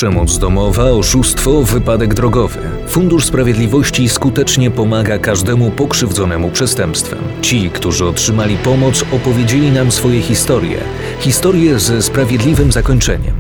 Przemoc domowa, oszustwo, wypadek drogowy. Fundusz Sprawiedliwości skutecznie pomaga każdemu pokrzywdzonemu przestępstwem. Ci, którzy otrzymali pomoc, opowiedzieli nam swoje historie. Historie ze sprawiedliwym zakończeniem.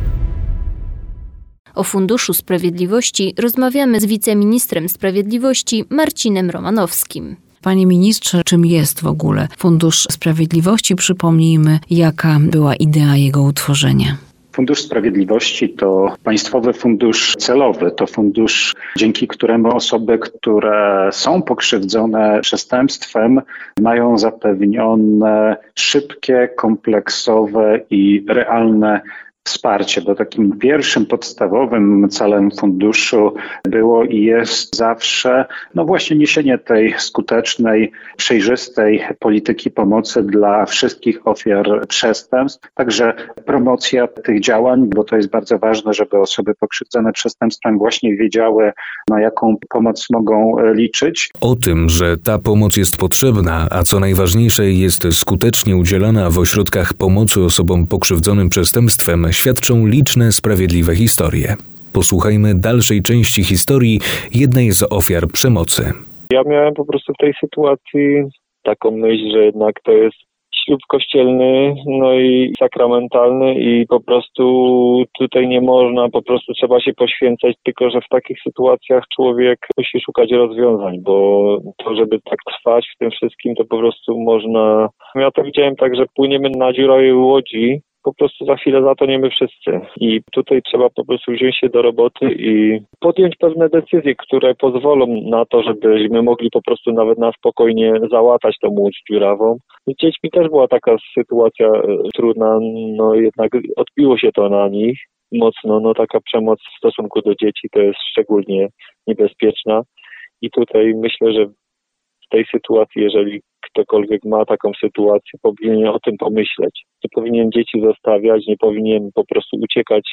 O Funduszu Sprawiedliwości rozmawiamy z wiceministrem sprawiedliwości Marcinem Romanowskim. Panie ministrze, czym jest w ogóle Fundusz Sprawiedliwości? Przypomnijmy, jaka była idea jego utworzenia. Fundusz Sprawiedliwości to państwowy fundusz celowy. To fundusz, dzięki któremu osoby, które są pokrzywdzone przestępstwem, mają zapewnione szybkie, kompleksowe i realne wsparcie, bo takim pierwszym podstawowym celem funduszu było i jest zawsze właśnie niesienie tej skutecznej, przejrzystej polityki pomocy dla wszystkich ofiar przestępstw, także promocja tych działań, bo to jest bardzo ważne, żeby osoby pokrzywdzone przestępstwem właśnie wiedziały, na jaką pomoc mogą liczyć. O tym, że ta pomoc jest potrzebna, a co najważniejsze jest skutecznie udzielana w ośrodkach pomocy osobom pokrzywdzonym przestępstwem, świadczą liczne sprawiedliwe historie. Posłuchajmy dalszej części historii jednej z ofiar przemocy. Ja miałem po prostu w tej sytuacji taką myśl, że jednak to jest ślub kościelny, i sakramentalny i po prostu tutaj nie można, po prostu trzeba się poświęcać, tylko że w takich sytuacjach człowiek musi szukać rozwiązań, bo to, żeby tak trwać w tym wszystkim, to po prostu można... Ja to widziałem tak, że płyniemy na dziurowej łodzi, po prostu za chwilę zatoniemy wszyscy. I tutaj trzeba po prostu wziąć się do roboty i podjąć pewne decyzje, które pozwolą na to, żebyśmy mogli po prostu nawet na spokojnie załatać tą łódź dziurawą. Z dziećmi też była taka sytuacja trudna, jednak odbiło się to na nich mocno. Taka przemoc w stosunku do dzieci to jest szczególnie niebezpieczna. I tutaj myślę, że w tej sytuacji, jeżeli ktokolwiek ma taką sytuację, powinien o tym pomyśleć. Nie powinien dzieci zostawiać, nie powinien po prostu uciekać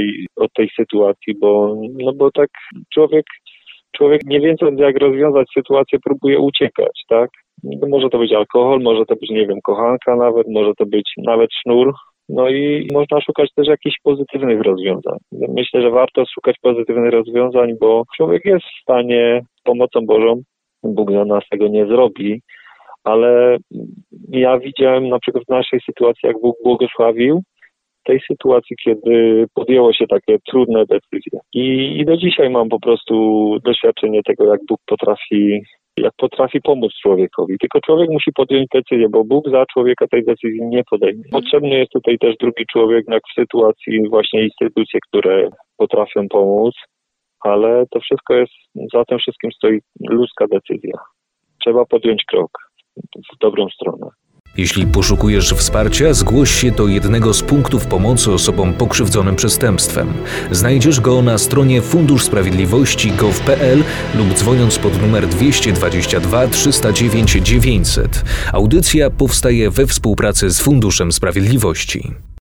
od tej sytuacji, bo tak człowiek nie wiedząc jak rozwiązać sytuację, próbuje uciekać, tak? Może to być alkohol, może to być, kochanka nawet, może to być nawet sznur. I można szukać też jakichś pozytywnych rozwiązań. Myślę, że warto szukać pozytywnych rozwiązań, bo człowiek jest w stanie z pomocą Bożą, Bóg za nas tego nie zrobi, ale ja widziałem na przykład w naszej sytuacji, jak Bóg błogosławił, w tej sytuacji, kiedy podjęło się takie trudne decyzje. I do dzisiaj mam po prostu doświadczenie tego, jak Bóg potrafi pomóc człowiekowi. Tylko człowiek musi podjąć decyzję, bo Bóg za człowieka tej decyzji nie podejmie. Potrzebny jest tutaj też drugi człowiek, jak w sytuacji właśnie instytucje, które potrafią pomóc, ale to wszystko jest, za tym wszystkim stoi ludzka decyzja. Trzeba podjąć krok w dobrą stronę. Jeśli poszukujesz wsparcia, zgłoś się do jednego z punktów pomocy osobom pokrzywdzonym przestępstwem. Znajdziesz go na stronie funduszsprawiedliwości.gov.pl lub dzwoniąc pod numer 222 309 900. Audycja powstaje we współpracy z Funduszem Sprawiedliwości.